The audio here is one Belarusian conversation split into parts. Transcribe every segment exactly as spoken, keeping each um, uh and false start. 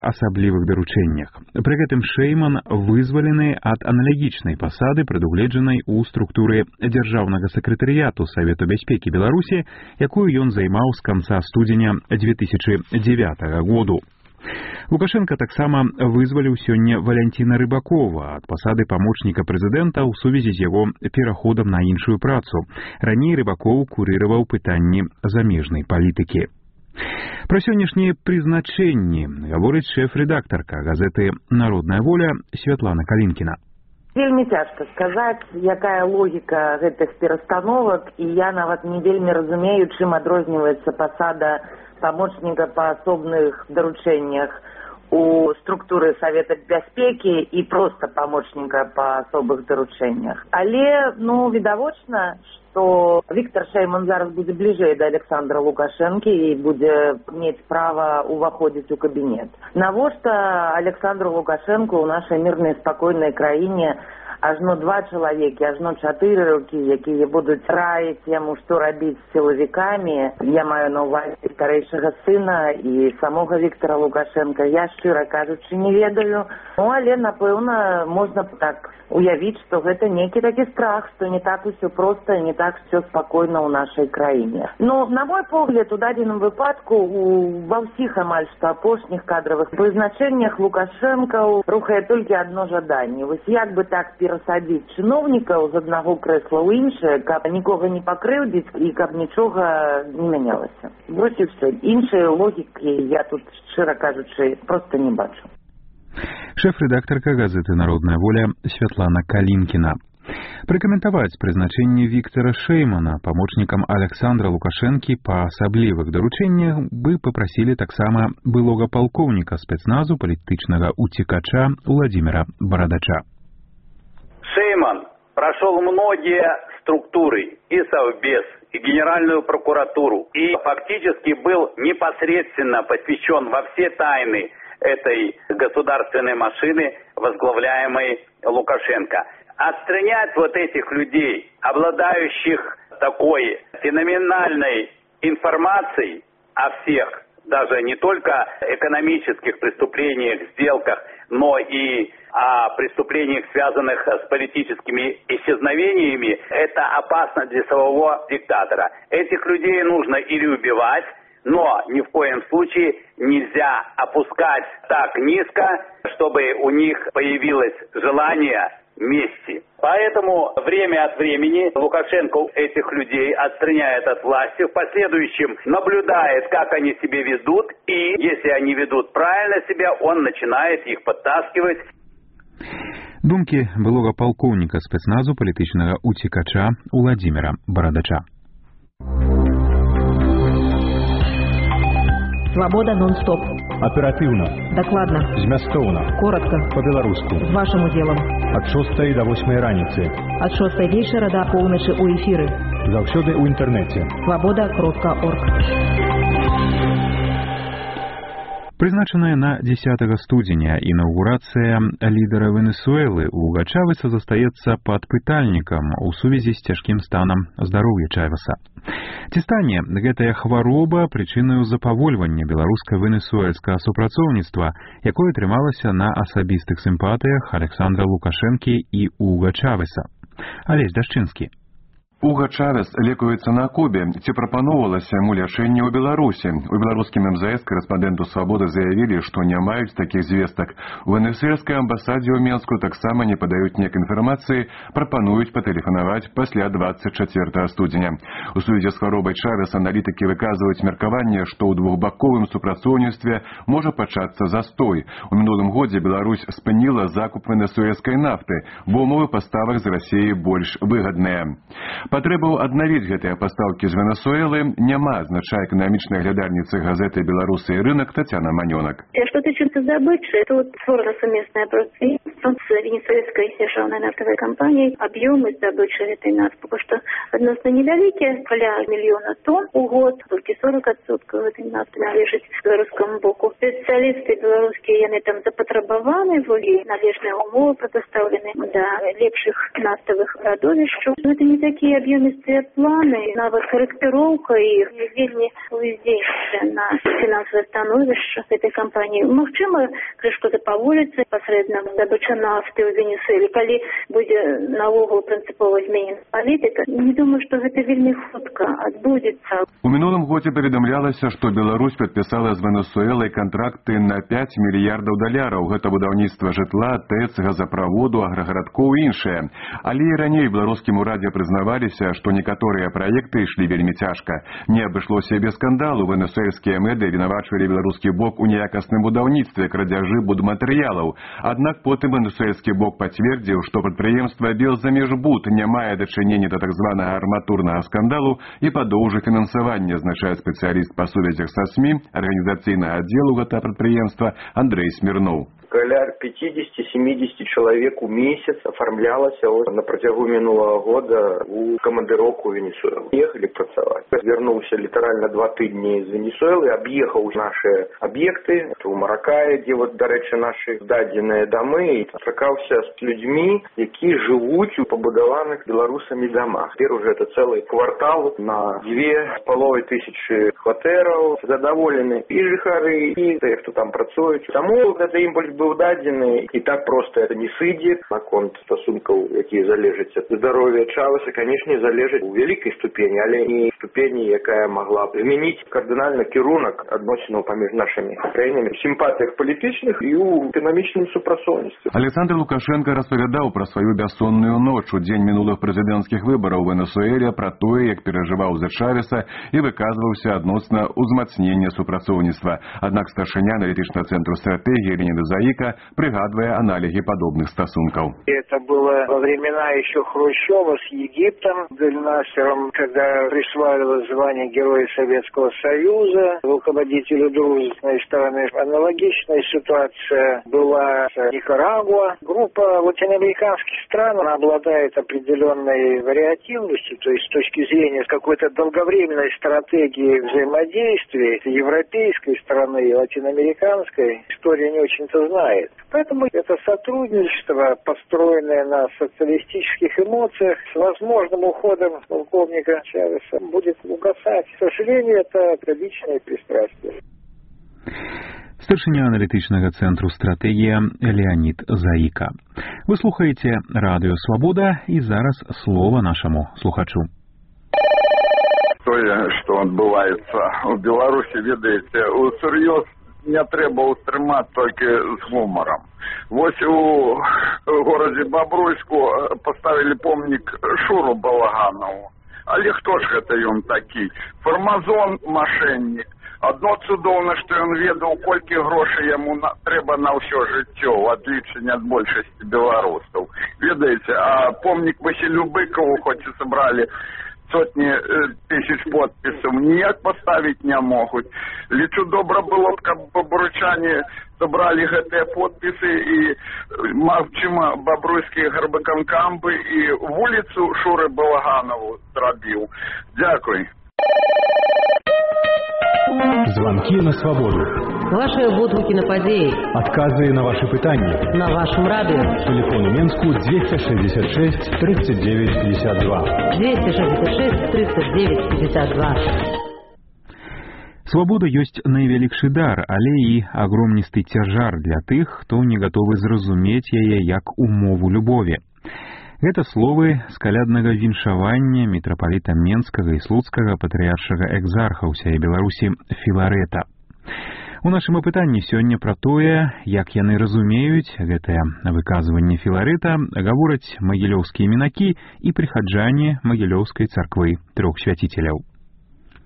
асаблівых даручэннях. Пры гэтым Шэйман вызвалены ад аналагічнай пасады, прадугледжанай у структуры дзяржаўнага сакратарыяту Савету бяспекі Беларусі, якую ён займаў з канца студзеня дзве тысячы дзевятага году. Лукашенко таксама вызваліў сёння Валянціна Рыбакова ад пасады памочніка прэзідэнта ў сувязі з яго пераходам на іншую працу. Раней Рыбакоў курыраваў пытанні замежнай палітыкі. Пра сённяшнія прызначэнні гаворыць шэф-рэдактарка газеты «Народная воля» Святлана Калінкіна. Вельмі цяжка сказаць, якая логіка гэтых перастановак, і я нават не вельмі разумею, чым адрозніваецца пасада памочніка па асобных даручэннях у структуры Савета бяспекі і проста памочніка па асобых даручэннях. Але, ну, відавочна, што Віктор Шэйман зараз будзе бліжэй да Александра Лукашэнкі і будзе мець права ўваходзіць у кабінет. Навошта Александру Лукашэнку ў нашай мірнай спакойнай краіне ажно два чалавекі, ажно чатыры рукі, якія будуць раіць яму, што рабіць з сілавікамі. Я маю на ўвазе старэйшага сына і самога Віктора Лукашэнка. Я, шчыра кажучы, не ведаю. Ну, але, напэўна, можна так уявіць, што гэта нейкі такі страх, што не так усё проста і не так усё спакойна ў нашай краіне. Ну, на мой погляд, у дадзеным выпадку у, ва ўсіх амаль што апошніх кадравых прызначэннях Лукашэнка рухае толькі адно жаданне. Вось як бы так перасадзіць чыноўнікаў з аднаго крэсла ў іншае, каб нікога не пакрыўдзіць і каб нічога не мянялася. Вось і ўсё. Іншай логікі я тут, шчыра кажучы, проста не бачу. Шэф-рэдактарка газеты «Народная воля» Святлана Калінкіна. Пракаментаваць прызначэнне Віктора Шэймана памочнікам Александра Лукашэнкі па асаблівых даручэннях бы папрасілі таксама былога палкоўніка спецназу палітычнага уцекача Владимира Бородача. Шэйман прошел многие структуры, и Совбез, и Генеральную прокуратуру, и фактически был непосредственно посвящен во все тайны этой государственной машины, возглавляемой Лукашенко. Отстранять вот этих людей, обладающих такой феноменальной информацией о всех, даже не только экономических преступлениях, сделках, но и о преступлениях, связанных с политическими исчезновениями, это опасно для самого диктатора. Этих людей нужно или убивать, но ни в коем случае нельзя опускать так низко, чтобы у них появилось желание мести. Поэтому время от времени Лукашенко этих людей отстраняет от власти, в последующем наблюдает, как они себя ведут, и если они ведут правильно себя, он начинает их подтаскивать. Думкі былога палкоўніка спецназу палітычнага уцекача Владимира Бородача. Свобода нон-стоп. Оперативно. Докладно. Змястоўна. Коротко. По-беларуску. З вашим удзелам. Ад шостай до восьмай раніцы. Ад шостай вечара до поўначы у эфіры. Заўсёды ў інтэрнэце. свобода кропка орг. Прызначаная на дзесятага студзеня інаўгурацыя лідара Венесуэлы Уга Чавеса застаецца пад пытальнікам у сувязі з цяжкім станам здароўя Чавеса. Ці стане гэтая хвароба прычынаю запавольвання беларуска-венесуэльскага супрацоўніцтва, якое трымалася на асабістых сімпатыях Александра Лукашэнкі і Уга Чавеса? Алесь Дашчынскі. Уга Чавес лекуецца на Кубе. Ці прапаноўвалася яму лячэнне ў Беларусі? У беларускім эм зэ эс карэспандэнту «Свабоды» заявілі, што не маюць такіх звестак. У венесуэльскай амбасадзе ў Менску таксама не падаюць ніяк інфармацыі, прапануюць патэлефанаваць пасля дваццаць чацвёртага студзеня. У сувязі з хваробай Чавеса аналітыкі выказваюць меркаванне, што ў двухбаковым супрацоўніцтве можа пачацца застой. У мінулым годзе Беларусь спыніла закуп венесуэльскай нафты, бо умовы паставак з Расіі больш выгадныя. Патрэбаў аднавіць гэтыя пастаўкі з Венесуэлы няма, азначае эканамічная глядальніца газеты «Беларусы и рынок» Татьяна Манёнок. Что ты чем-то забыть, что это вот сложно совместное предприятие. с венесуэльской державной нафтовой компанией объемы здабычы этой нафты, потому что относно невялікія, каля мільёна тонн у год, толькі сорок адсоткаў этой нафты належыць беларускаму боку. Спецыялісты беларускія, яны там запатрабаваны, ввели належныя умовы прадастаўлены да лепшых нафтавых радовішчаў. Это не такія аб'ёмістыя планы, нават карэктыроўка іх вельмі уздзейнічае на фінансавае становішча этой кампаніі. Магчыма, крышку запаволіцца пасрэдна здабыча нафты ў Венесуэле, калі будзе наогул прынцыпова зменена палітыка. Не думаю, што гэта вельмі хутка адбудзецца. У мінулым годзе паведамлялася, што Беларусь падпісала з Венесуэлай кантракты на пяць мільярдаў даляраў. Гэта будаўніцтва жытла, ТЭЦ, газаправоду, аграгарадкоў і іншае. Але і раней беларускім урадзе прызнаваліся, што некаторыя праекты ішлі вельмі цяжка. Не абышлося без скандалу. Венесуэльскія меды вінавачвалі беларускі бок у неякасным будаўніцтве, крадзяжы будматэрыялаў. Аднак потым венесуэльскі бок пацвердзіў, што прадпрыемства Белзамежбуд не мае дачынення да так званага арматурнага скандалу і падоўжы фінансавання, азначае спецыяліст па сувязях са СМІ арганізацыйнага аддзелу гэтага прадпрыемства Андрей Смирнов. Каля пятьдесят-семьдесят человек у месяц оформлялось вот на протягу минулого года у командировку в Венесуэлу. Ехали працаваць. Вернулся литерально два тыдні из Венесуэлы, объехал наши объекты у Маракая, где вот, до речи, наши дадзеныя дамы, и сустракаўся с людьми, які живут у побудованных белорусами домах. Теперь уже это целый квартал на две с половой тысячи кватэраў. Задоволены и жыхары, и те, кто там працуюць. Тому это импульс быў дадзены, і так просто это не сыдзе. Наконт стасункаў, якія залежаць ад здароўя Чавеса, канешне, залежаць у вялікай ступені, але не ступені, якая могла б змяніць кардынальна кірунак адносінаў паміж нашымі краінамі, сімпатыях палітычных і ў эканамічным супрацоўніцтве. Александр Лукашенко распавядаў пра сваю бяссонную ноч у дзень мінулых прэзідэнцкіх выбараў у Венесуэле, пра тое, як перажываў за Чавеса і выказваўся адносна ўзмацнення супрацоўніцтва. Аднак старшыня аналітычнага цэнтру стратэгіі Леоніда Заика пригадывая аналоги подобных стосунков. Это было во времена еще Хрущева с Египтом, Дель-Насером, когда присваивалось звание Героя Советского Союза, руководителю дружественной стороны. Аналогичная ситуация была с Никарагуа. Группа латиноамериканских стран, она обладает определенной вариативностью, то есть с точки зрения какой-то долговременной стратегии взаимодействия европейской стороны и латиноамериканской, история не очень-то знает. Поэтому это сотрудничество, построенное на социалистических эмоциях, с возможным уходом полковника Чавеса будет угасать. К сожалению, это личное пристрастие. Старшыня аналітычнага цэнтру стратэгія Леонид Заика. Вы слухаеце радыё Свабода, і зараз слова нашаму слухачу. Тое, што адбываецца ў Беларусі, ведаеце, усур'ёз не трэба ўспрымаць толькі з гумарам. Вось у горадзе Бабруйску паставілі помнік Шуру Балаганову. Але хто ж гэта ён такі? Фармазон, мошенник. Адно цудоўна, што ён ведаў, колькі грошай яму на, трэба на ўсё жыццё, в адлічанне ад большасці беларусаў. Ведаеце, а помнік Васілю Быкову хоць і сабралі сотні э, тысяч подпісаў, ніяк паставіць не могуць. Лічу, добра было б, каб бабруйчане собрали гэтыя подпісы і, магчыма, бабруйскія гарбыканкам бы і вуліцу Шуры Балаганову зрабіў. Дзякуй. Звонки на свободу. Ваши водгуки на подеи. Отказы на ваши пытания. На вашем радио. Телефон у Менску двести шестьдесят шесть тридцать девять пятьдесят два. двести шестьдесят шесть тридцать девять пятьдесят два. Свабода ёсць найвялікшы дар, але і агромністы цяжар для тых, хто не гатовы зразумець яе як умову любові. Гэта словы з каляднага віншавання мітрапаліта Менскага і Слуцкага патрыяршага экзарха ўсяе Беларусі Філарэта. У нашым апытанні сёння пра тое, як яны разумеюць гэтае выказванне Філарэта, гавораць магілёўскія мінакі і прыхаджане магілёўскай царквы трох свяціцеляў.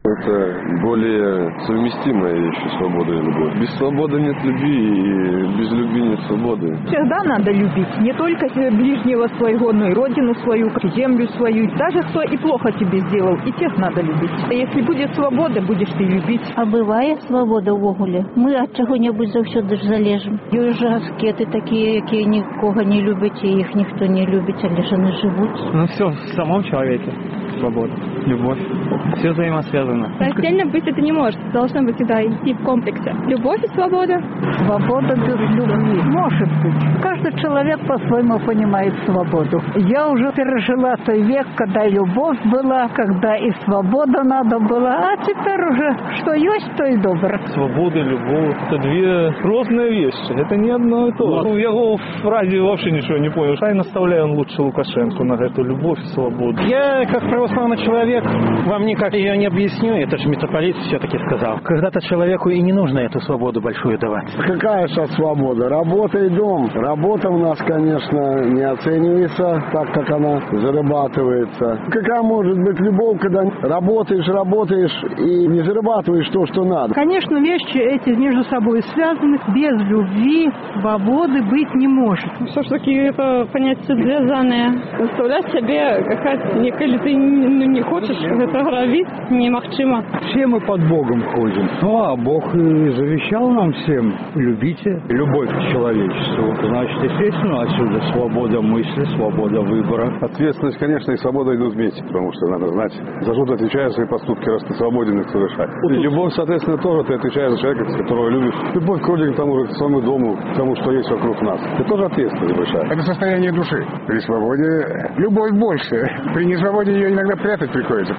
Это более совместимая вещь, свобода и любовь. Без свободы нет любви, и без любви нет свободы. Всегда надо любить не только ближнего своего, но и родину свою, землю свою. Даже кто и плохо тебе сделал, и тех надо любить. А если будет свобода, будешь ты любить. А бывает свобода в огуле? Мы от чего-нибудь завсёды ж залежим. Есть же аскеты такие, которые никого не любят, и их никто не любит, а лишь они живут. Ну все в самом человеке. Свобода, любовь. Все взаимосвязано. Отдельно быть это не может. Должно быть всегда идти в комплексе. Любовь и свобода. Свобода без любви. Может быть. Каждый человек по-своему понимает свободу. Я уже пережила той век, когда любовь была, когда и свобода надо была. А теперь уже что есть, то и добро. Свобода, любовь. Это две разные вещи. Это не одно и то. Ну, я в фразе вообще ничего не понял. Я наставляю лучше Лукашенко на эту любовь и свободу. Я, как православный человек, вам никак ее не объясню. Это же митрополит все-таки сказал. Когда-то человеку и не нужно эту свободу большую давать. Какая же свобода? Работа и дом. Работа у нас, конечно, не оценивается так, как она зарабатывается. Какая может быть любовь, когда работаешь, работаешь и не зарабатываешь то, что надо? Конечно, вещи эти между собой связаны. Без любви свободы быть не может. Все-таки это понятие связанное. Представлять себе, какая-то, если ты не хочешь это робить, немагчимо. Все мы под Богом ходим. Ну, а Бог и завещал нам всем: любите любовь к человечеству. Значит, естественно, отсюда свобода мысли, свобода выбора. Ответственность, конечно, и свобода идут вместе, потому что надо знать, за что ты отвечаешь за свои поступки, раз ты свободен их совершать. И любовь, соответственно, тоже ты отвечаешь за человека, которого любишь. Любовь к родине, к тому же, к своему дому, к тому, что есть вокруг нас. Это тоже ответственность большая. Это состояние души. При свободе любовь больше. При несвободе ее иногда прятать приходится.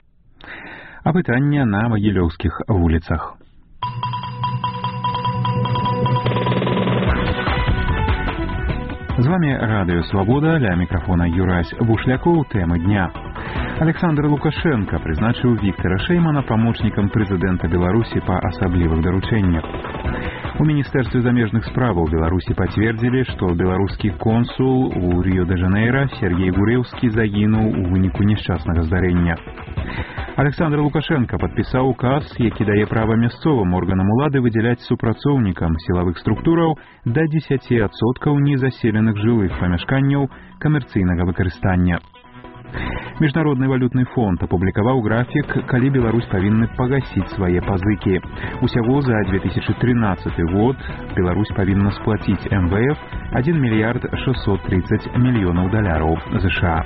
Апытання на магілёўскіх вуліцах. З вами Радио Свобода, ля мікрафона Юрась Бушлякоў, тэмы дня. Александр Лукашенко прызначыў Віктара Шэймана памочнікам прэзідэнта Беларусі па асаблівых даручэннях. У Міністэрстве замежных справаў Беларусі пацвердзілі, што беларускі консул у Рыё-дэ-Жанэйра Сергей Гурэўскі загінуў у выніку несчаснага здарэння. Александр Лукашенко падпісаў указ, які дае права мясцовым органам улады выдзяляць супрацоўнікам сілавых структураў да дзесяць адсоткаў незаселеных жылых памяшканняў камерцыйнага выкарыстання. Міжнародны валютны фонд апублікаваў графік, калі Беларусь павінна пагасіць свае пазыкі. Усяго за две тысячи тринадцатый год Беларусь павінна сплаціць эм вэ эф один мільярд шестьсот тридцать мільёнаў даляраў США.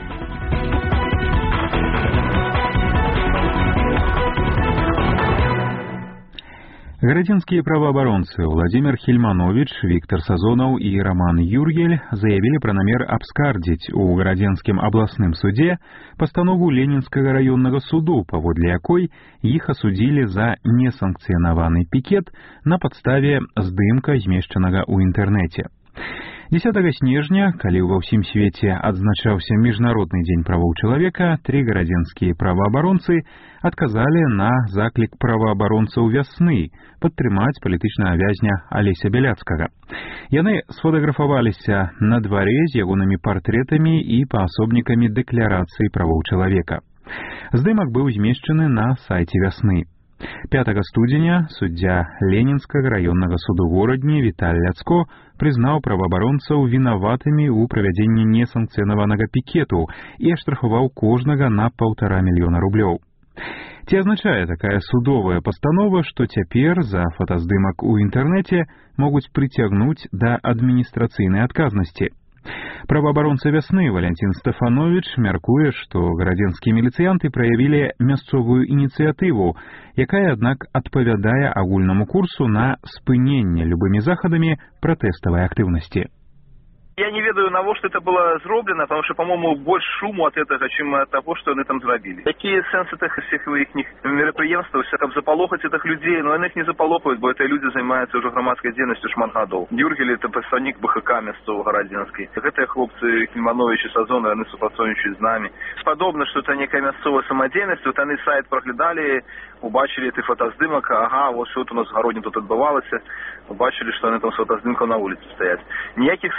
Гарадзенскія праваабаронцы Владимир Хельманович, Виктор Сазонов и Роман Юргель заявили про намер абскардзіць у Гарадзенскім абласным суде пастанову Ленинскага раённага суду, паводле якой іх асудзілі за несанкцыянаваны пікет на падставе здымка, змешчанага ў інтэрнэце. дзесятага снежня, калі ва ўсім свеце адзначаўся міжнародны дзень правоў чалавека, тры гарадзенскія праваабаронцы адказалі на заклік праваабаронцаў вясны падтрымаць палітычнага вязня Алеся Бяляцкага. Яны сфотаграфаваліся на дварэ з ягонымі партрэтамі і паасобнікамі дэкларацыі правоў чалавека. Здымак быў змешчаны на сайце вясны. пятага студзеня суддзя Ленінскага раённага суду горадні Віталь Ляцко прызнаў праваабаронцаў вінаватымі ў правядзенні несанкцыянаванага пікету і аштрафаваў кожнага на паўтара мільёна рублёў. Ці азначае такая судовая пастанова, што цяпер за фотаздымак у інтэрнэце могуць прыцягнуць да адміністрацыйнай адказнасці? Праваабаронца вясны Валентин Стефанович мяркуе, што гарадзенскія міліцыянты праявілі мясцовую ініцыятыву, якая, аднак, адпавядае агульнаму курсу на спыненне любымі захадамі пратэставай актыўнасці. Я не ведаю, на что это было сделано, потому что, по-моему, больше шуму от этого, чем от того, что они там сделали. Какие сенсы всех их мероприемств, как заполохать этих людей, но они их не заполохают, бо это люди занимаются уже громадской деятельностью шмат годов. Юргель — это представник БХК местного Городенской. Это хлопцы Хельманович и Сазон, они супрацоўнічаюць з нами. Подобно, что это некая мясцовая самодеятельность, вот они сайт проглядали, убачили эти фотоздымок, ага, вот что у нас в Городне тут отбывалось, убачили, что они там с фотоздымком на улице стоят. Никаких сведков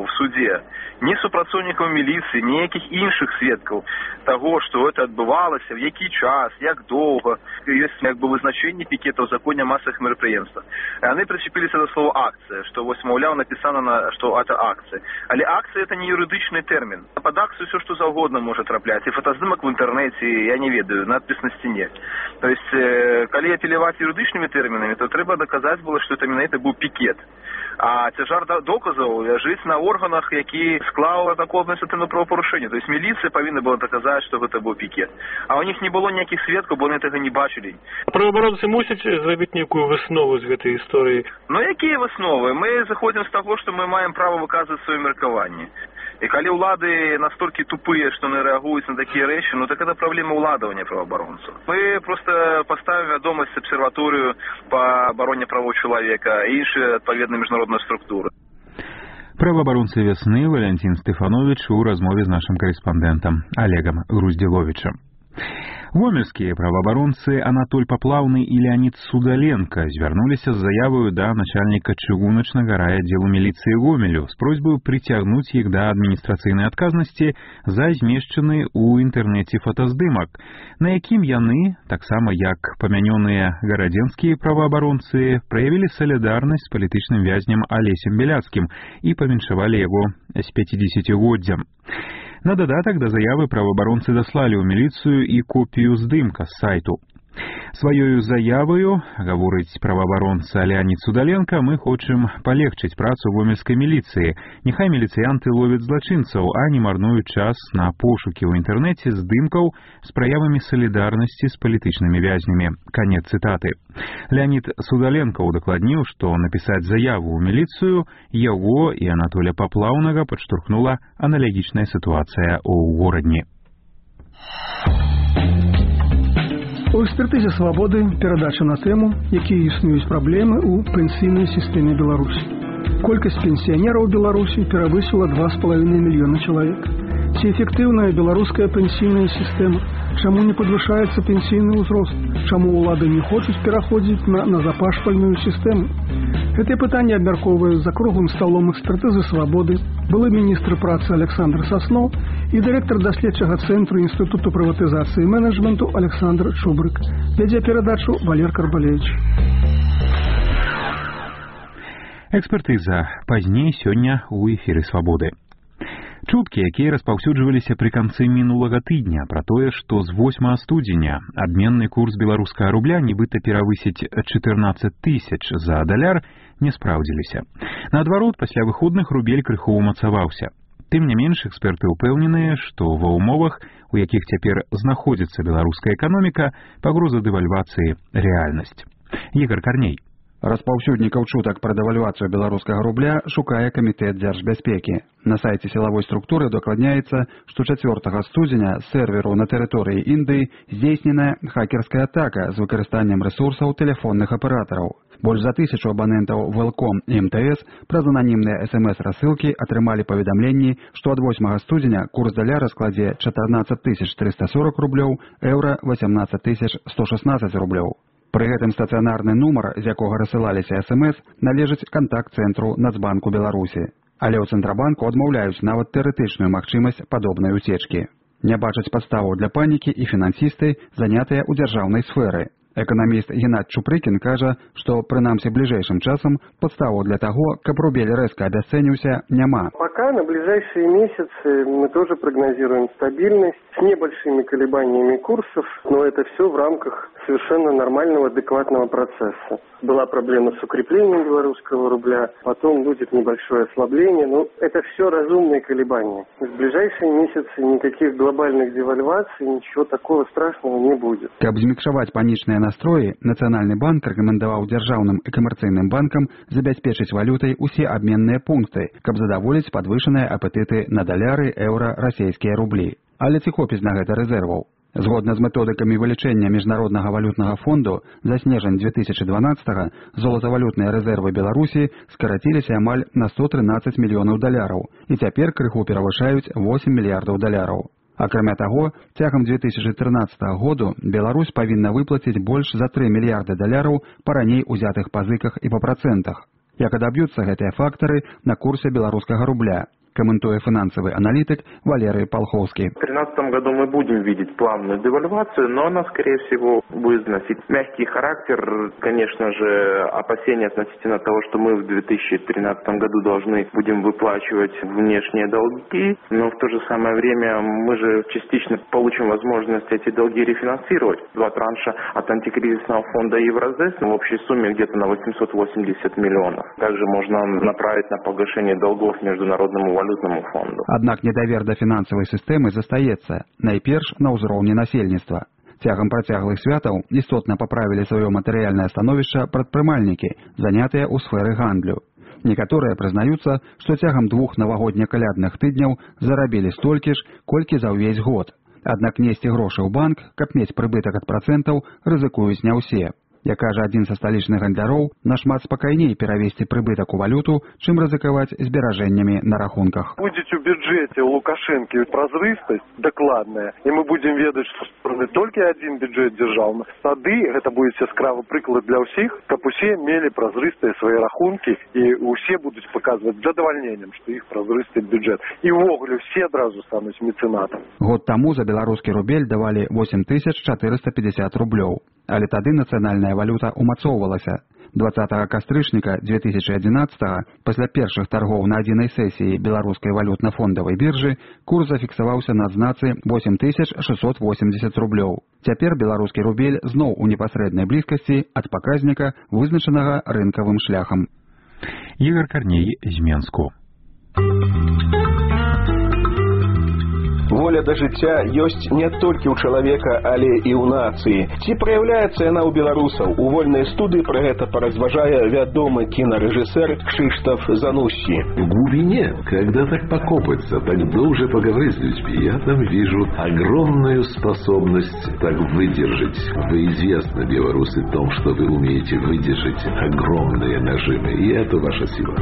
в суде ні супрацоўнікаў міліцыі, ніякіх іншых сведкаў таго, што гэта адбывалася, в які час, як доўга. Ёсць як бы вызначэнне пікета ў законе о масавых мерапрыемствах. Яны прычепіліся да слова акцыя, што вось, маўляў, напісана, на, што это акцыя. Але акцыя это не юрыдычны тэрмін. Пад акцыю все што заўгодна можа трапляць. І фотаздымак в інтэрнэце, я не ведаю, надпіс на сцяне. То есть, калі апеляваць юрыдычнымі тэрмінамі, то трэба даказаць было, што это менавіта быў пікет. А цяжар доказаў ляжыць на органах, які склаў протокол адміністратыўнага правапарушэння. То есть міліцыя павінна была даказаць, што гэта быў пікет. А у них не было ніякіх сведкаў, бо яны гэтага не бачылі. Праваабаронцы мусяць зрабіць нейкую выснову з гэтай гісторыі. Ну якія высновы? Мы заходзім з таго, што мы маем права выказваць сваё меркаванне. І калі ўлады настолькі тупыя, што не рэагуюць на такія рэчы, ну так это праблема ўладавання праваабаронцаў. Мы просто паставім вядомасць абсерваторыю па абароне правоў чалавека і іншыя адпаведныя міжнародныя структуры. Праваабаронцы вясны Валентин Стефанович у размове з нашым карэспандэнтам Олегом Груздзіловічам. Гомельскія праваабаронцы Анатоль Паплаўны і Леонид Судаленко звярнуліся з заяваю да начальніка чыгуначнага райаддзелу міліцыі Гомелю з просьбаю прыцягнуць іх да адміністрацыйнай адказнасці за змешчаны ў інтэрнэце фотаздымак, на якім яны, таксама як памянёныя гарадзенскія праваабаронцы, праявілі салідарнасць з палітычным вязнем Алесем Беляцкім і павіншавалі яго з пяцідзесяцігоддзям. На дадатак да заявы праваабаронцы даслалі ў міліцыю і копію здымка з сайту. Сваёю заяваю, гаворыць праваабаронца Леонид Судаленко, мы хочам палегчыць працу гомельскай міліцыі. Няхай міліцыянты ловяць злачынцаў, а не марнуюць час на пошукі ў інтэрнэце здымкаў з праявамі салідарнасці з палітычнымі вязнямі. Канец цытаты. Леонид Судаленко удакладніў, што напісаць заяву ў міліцыю яго і Анатоля Паплаўнага падштурхнула аналагічная сітуацыя ў горадні. У экспертызе «Свабоды» перадача на тэму, якія існуюць праблемы ў пенсійнай сістэме Беларусі. Колькасць пенсіянераў у Беларусі перавысіла два з паловиной мільёна чалавек. Ці эфектыўная беларуская пенсійная сістэма? Чаму не падвышаецца пенсійны ўзрост? Чаму ўлады не хочуць пераходзіць на назапашвальную сістэму? Гэтыя пытанні абмяркоўваюць за круглым сталом экспертызы «Свабоды» былы міністр працы Александр Соснов і дырэктар даследчага цэнтру Інстытуту прыватызацыі і менеджменту Александр Чубрык. Вядзе перадачу Валер Карбалевич. Экспертыза. Пазней сёння ў эфіры «Свабоды». Чуткі, якія распаўсюджваліся пры канцы мінулага тыдня пра тое, што з восьмага студзеня абменны курс беларускага рубля нібыта перавысіць чатырнаццаць тысяч за даляр, не спраўдзіліся. Наадварот, пасля выходных рубель крыху умацаваўся. Тым не менш, эксперты ўпэўненыя, што ва ўмовах, у якіх цяпер знаходзіцца беларуская эканоміка, пагроза дэвальвацыі рэальнасць. Ігор Карней. Распаўсюднікаў чутак пра дэвальвацыю беларускага рубля шукае камітэт дзяржбяспекі. На сайце сілавой структуры дакладняецца, што чацвёртага студзеня з серверу на тэрыторыі Індыі здзейсненая хакерская атака з выкарыстаннем рэсурсаў тэлефонных аператараў. Больш за тысячу абанентаў Велком і эм тэ эс праз ананімныя эс эм эс-рассылкі атрымалі паведамленні, што ад восьмага студзеня курс даляра складзе чатырнаццаць тысяч трыста сорок рублёў, еўра восемнадцаць тысяч сто шестнадцать рублёў. Пры гэтым стацыянарны нумар, з якога рассылаліся эс эм эс, належыць кантакт-цэнтру Нацбанку Беларусі. Але ў Цэнтрабанку адмаўляюць нават тэарэтычную магчымасць падобнай уцечкі. Не бачаць падставаў для панікі і фінансісты, занятыя ў дзяржаўнай сферы. Эканаміст Геннад Чупрыкін кажа, што прынамсі бліжэйшым часам падставаў для таго, каб рубель рэзка абясцэніўся, няма. Пока на ближайшие месяцы мы тоже прогнозируем стабильность с небольшими колебаниями курсов, но это все в рамках совершенно нормального, адекватного процесса. Была проблема с укреплением белорусского рубля, потом будет небольшое ослабление, но это все разумные колебания. В ближайшие месяцы никаких глобальных девальваций, ничего такого страшного не будет. Каб змякшаваць панічныя настроі, Нацыянальны банк рэкамендаваў дзяржаўным і камерцыйным банкам забяспечыць валютай усе абменныя пункты, каб задаволіць падвышаныя апетыты на даляры, еўра, расійскія рублі. Але ці хопіць на гэта рэзерваў? Згодна з методыкамі вылічэння Міжнароднага валютнага фонду, за снежань две тысячи дванаццатага золатавалютныя рэзервы Беларусі скараціліся амаль на сто трынаццаць мільёнаў даляраў і цяпер крыху перавышаюць восемь мільярдаў даляраў. Акрамя таго, цягам две тысячи трынаццатага году Беларусь павінна выплаціць больш за тры мільярды даляраў па раней узятых пазыках і па працэнтах. Як адаб'юцца гэтыя фактары на курсе беларускага рубля, комментуя финансовый аналитик Валерий Полховский. В две тысячи тринадцатом году мы будем видеть плавную девальвацию, но она, скорее всего, будет носить мягкий характер. Конечно же, опасения относительно того, что мы в две тысячи тринадцатом году должны будем выплачивать внешние долги, но в то же самое время мы же частично получим возможность эти долги рефинансировать. Два транша от антикризисного фонда Евразес в общей сумме где-то на восемьсот восемьдесят миллионов. Также можно направить на погашение долгов Международному валютному фонду. Аднак недавер да фінансавай сістэмы застаецца, найперш на ўзроўні насельніцтва. Цягам працяглых святаў істотна паправілі сваё матэрыяльнае становішча прадпрымальнікі, занятыя ў сферы гандлю. Некаторыя прызнаюцца, што цягам двух навагодня-калядных тыдняў зарабілі столькі ж, колькі за ўвесь год. Аднак несці грошы ў банк, каб мець прыбытак ад працэнтаў, рызыкуюць не ўсе. Як кажа адзін са сталічных гандляроў, нашмат спакайней перавесці прыбытак у валюту, чым рызыкаваць зберажэннямі на рахунках. Будет у бюджете у Лукашенко прозрыстость докладная, и мы будем ведать, что только один бюджет держал. Тады это будет яскравый прыклад для всех, каб усе мели прозрыстые свои рахунки, и усе будут показывать задовольнением, что их прозрысты бюджет. И увогуле все одразу станут меценатом. Год таму за беларускі рубель давалі восемь тысяч четыреста пятьдесят рублёў. Але тады нацыянальная валюта умацоўвалася. двадцатага кастрычніка две тысячи одиннадцатого, пасля першых торгоў на адзінай сесіі беларускай валютна-фондавай біржы, курс зафіксаваўся на адзнацы восемь тысяч шестьсот восемьдесят рублёў. Цяпер беларускі рубель зноў у непасрэднай блізкасці ад паказніка, вызначанага рынкавым шляхам. Ігор Карней з Менску. Воля да жыцця ёсць не толькі ў чалавека, але і ў нацыі. Ці праяўляецца яна ў беларусаў? У вольнай студыі пра гэта паразважае вядомы кинорэжысэр Кшыштаф Занусси. В глубине, когда так покопаться, так долго поговорить с людьми, я там вижу огромную способность так выдержать. Вы известны, белорусы, в том, что вы умеете выдержать огромные нажимы, и это ваша сила.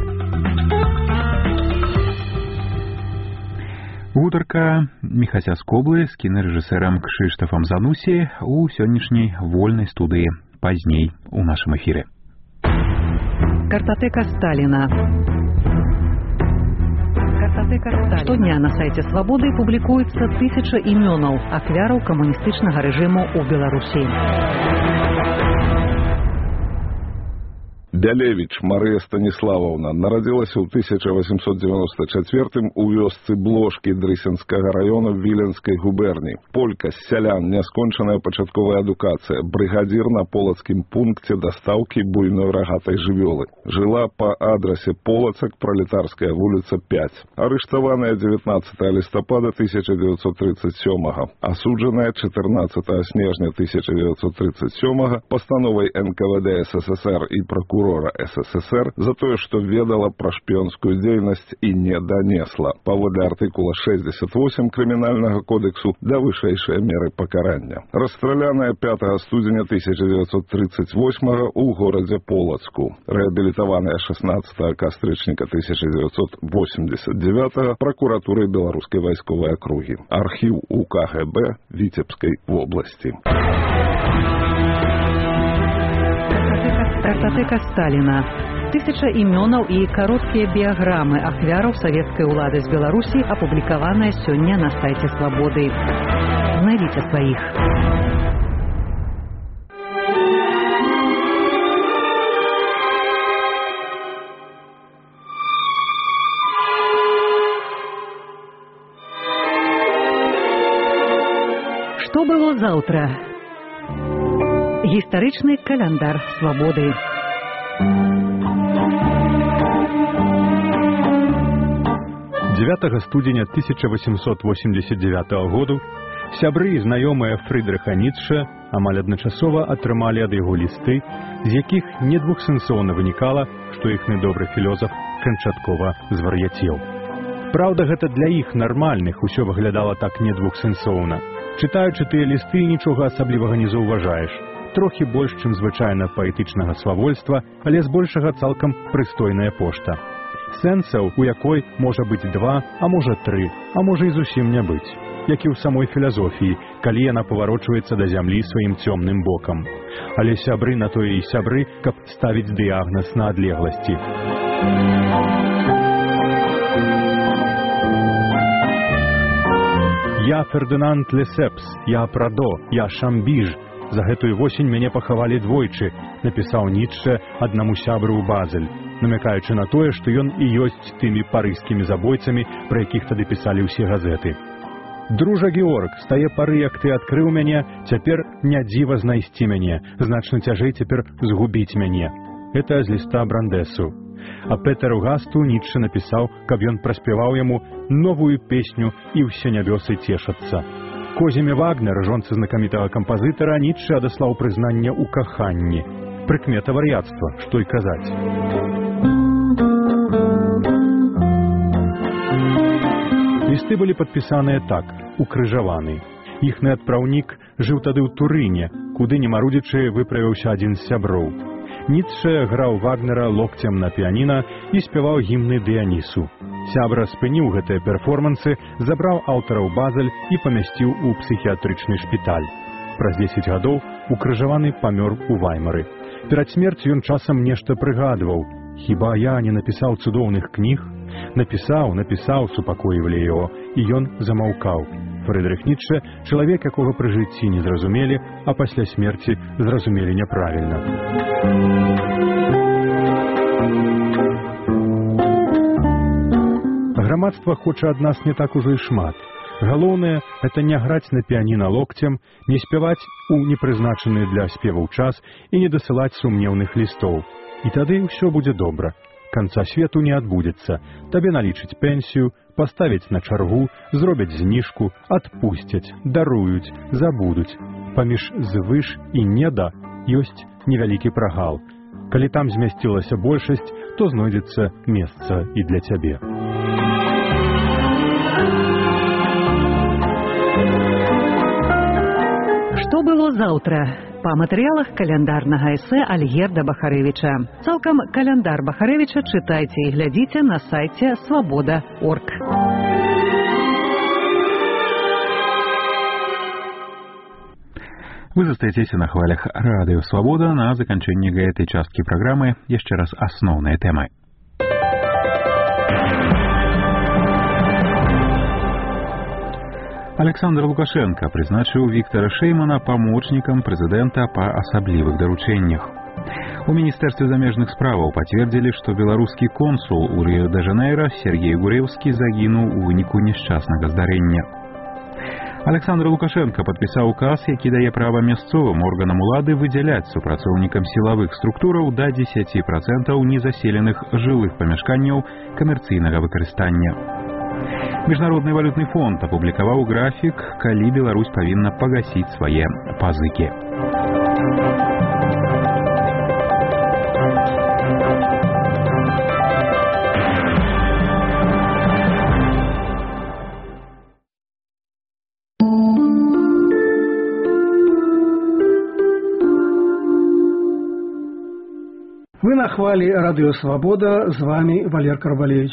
Гутарка Міхася Скоблы з кінарэжысэрам Кшыштафам Занусі у сённяшняй вольнай студыі. Пазней у нашым эфіры. Картотека Сталина. Картотека Сталина. Штодня на сайте «Свободы» публікуецца тысяча імёнаў ахвяраў камуністычнага рэжыму ў Беларусі. Бялевіч Марыя Станіславаўна нарадзілася ў тысяча восемьсот девяносто четвёртым у вёсцы Блошкі Дрысенскага раёна Віленскай губерніі. Полька з сялян, няскончаная пачатковая адукацыя, брыгадзір на полацкім пункце дастаўкі буйной рагатай жывёлы. Жыла па адрасе Полацак, Пролетарская вуліца пять. Арыштаваная девятнадцатого лістапада тысяча девятьсот тридцать сёмага. Асуджаная четырнадцатого снежня тысяча девятьсот тридцать сёмага пастановай эн ка вэ дэ эс эс эс эр і прокурора эс эс эс эр за тое, што ведала пра шпіёнскую дзейнасць і не данесла. Паводле артыкула шестьдесят восемь крымінальнага кодексу да вышэйшыя меры пакарання. Расстраляная пятого студзеня тысяча девятьсот тридцать восьмага ў горадзе Полацку. Рэабілітаваная шестнадцатого кастрычніка тысяча девятьсот восемьдесят девятого пракуратурай беларускай вайсковай акругі. Архіў у ка гэ бэ Віцебскай вобласці. Картотека Сталина. Тысяча імёнаў і кароткія біяграмы ахвяраў савецкай улады з Беларусі апублікаваныя сёння на сайце «Свободы». Знайдзіце сваіх. Што было заўтра? Гістарычны каляндар «Свободы». девятого студзеня тысяча восемьсот восемьдесят девятого году сябры і знаёмыя Фрыдрыха Ніцше амаль адначасова атрымалі ад яго лісты, з якіх недвухсэнсоўна вынікала, што іхны добры філёзаф канчаткова звар'яцеў. Праўда, гэта для іх нармальных усё выглядала так недвухсэнсоўна. Чытаючы тыя лісты, нічога асаблівага не заўважаеш. Трохі больш, чым звычайна паэтычнага свавольства, але збольшага цалкам прыстойная пошта. Сэнсаў, у якой можа быць два, а можа тры, а можа і зусім не быць. як і ў самой філазофіі, калі яна паварочваецца да зямлі сваім цёмным бокам. Але сябры на тое і сябры, каб ставіць дыягназ на адлегласці. Я Фердынанд Лесепс, я Прадо, я Шамбіж. За гэтую восень мяне пахавалі двойчы, напісаў Ніцшэ аднаму сябру ў Базель, намякаючы на тое, што ён і ёсць тымі парыжскімі забойцамі, пра якіх тады пісалі ўсе газеты. Дружа Георг, з тае пары, як ты адкрыў мяне, цяпер не дзіва знайсці мяне, значна цяжэй цяпер згубіць мяне. Гэта з ліста Брандесу. А Петеру Гасту Ніцшэ напісаў, каб ён праспяваў яму новую песню «І ўсе нябёсы цешацца». Козіме Вагнер, жонцы знакамітага кампазітара, Ніцшэ адаслаў прызнанне ў каханні. Прыкмета вар'яцтва, што і казаць. Лісты былі падпісаныя так, укрыжаваны. Іхны адпраўнік жыў тады ў Турыне, куды не марудзячы выправіўся адзін з сяброў. Ніцшэ граў Вагнера локцем на піаніна і спяваў гімны Дыянісу. Сябра спыніў гэтыя перформансы, забраў аўтара ў Базель і памясціў у псіхіятрычны шпіталь. Праз дзесяць гадоў укрыжаваны памёр у Ваймары. Перад смерцю ён часам нешта прыгадваў. «Хіба я не напісаў цудоўных кніг?» «Напісаў, напісаў», супакоівалі яго, і ён замаўкаў. Фрыдрых Ніцшэ – чалавек, якога пры жыцці не зразумелі, а пасля смерці зразумелі няправільна. Грамадства хоча ад нас не так ужо і шмат. Галоўнае – гэта не граць на піаніна локцем, не спяваць у непрызначаны для спеваў час і не дасылаць сумнеўных лістоў. І тады ўсё будзе добра. Канца свету не адбудзецца. Табе налічыць пенсію, паставіць на чаргу, зробяць зніжку, адпусцяць, даруюць, забудуць. Паміж звыш і неда ёсць невялікі прагал. Калі там змясцілася большасць, то знойдзецца месца і для цябе. Што было заўтра? Па матэрыялах каляндарнага эсэ Альгерда Бахарэвіча. Цалкам каляндар Бахарэвіча чытайце і глядзіце на сайце свабода точка орг. Вы застаецеся на хвалях радыё «Свабода». На заканчэнні гэтай часткі праграмы яшчэ раз асноўныя тэмы. Александр Лукашенко прызначыў Віктара Шэймана памочнікам прэзідэнта па асаблівых даручэннях. У Міністэрстве замежных справаў пацвердзілі, што беларускі консул у Рыё-дэ-Жанейра Сергей Гурэўскі загінуў у выніку нешчаснага здарэння. Александр Лукашенко падпісаў указ, які дае права мясцовым органам улады выдзяляць супрацоўнікам сілавых структураў да дзесяць працэнтаў незаселеных жылых памяшканняў камерцыйнага выкарыстання. Міжнародны валютны фонд апублікаваў графік, калі Беларусь павінна пагасіць свае пазыкі. Вы на хвалі радыё «Свабода», з вами Валер Карбалевич.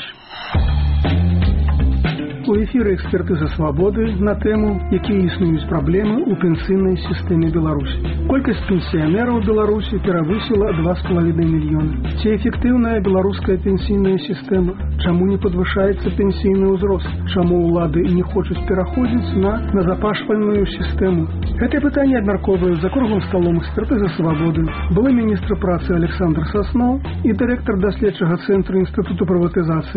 У эфіры экспертыза «Свабоды» на тэму, якія існуюць праблемы ў пенсійнай сістэме Беларусі. Колькасць пенсіянераў Беларусі перавысіла два з паловиной мільёны. Ці эфектыўная беларуская пенсійная сістэма? Чаму не падвышаецца пенсійны ўзрост? Чаму ўлады не хочуць пераходзіць на назапашвальную сістэму? Гэтыя пытанні абмяркоўваюць за круглым сталом экспертыза «Свабоды» былы міністр працы Александр Сасноў і дырэктар даследчага цэнтру інстытуту прыватызацыі